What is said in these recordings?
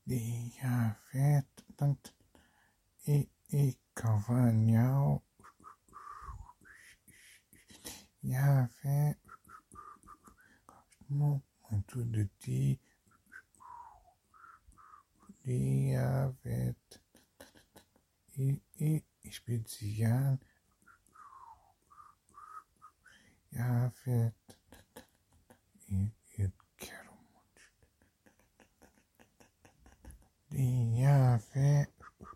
Jag vet inte i kavanjau. Jag vet muito de ti. Jag vet i special. Jag vet eu quero muito. Jag vet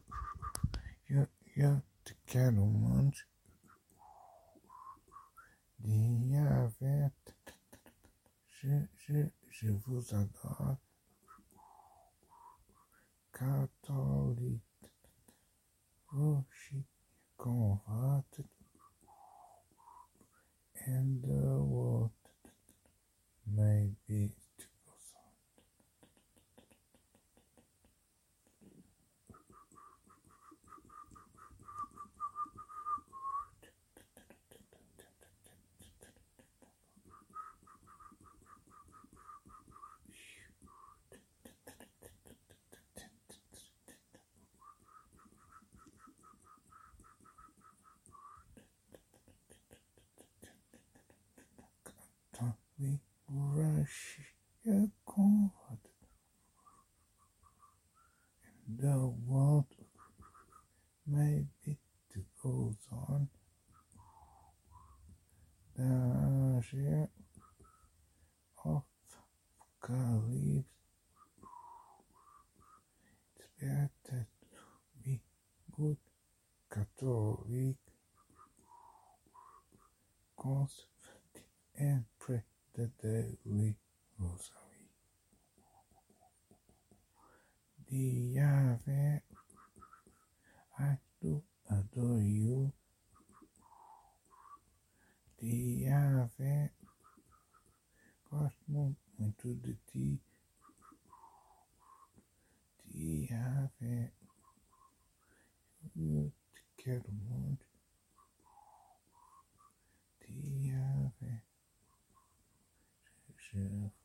eu te quero muito. Jag vet je vous adore. Catholic Roshi converted and the world may be to us. We rush a converted and the world maybe to goes on. The share of Calypso. It's better to be good Catholic, conservative, and pray the daily rosary. Diave, I do adore you. Diave, gosto muito de ti. Diave, eu te quero muito. Diave, je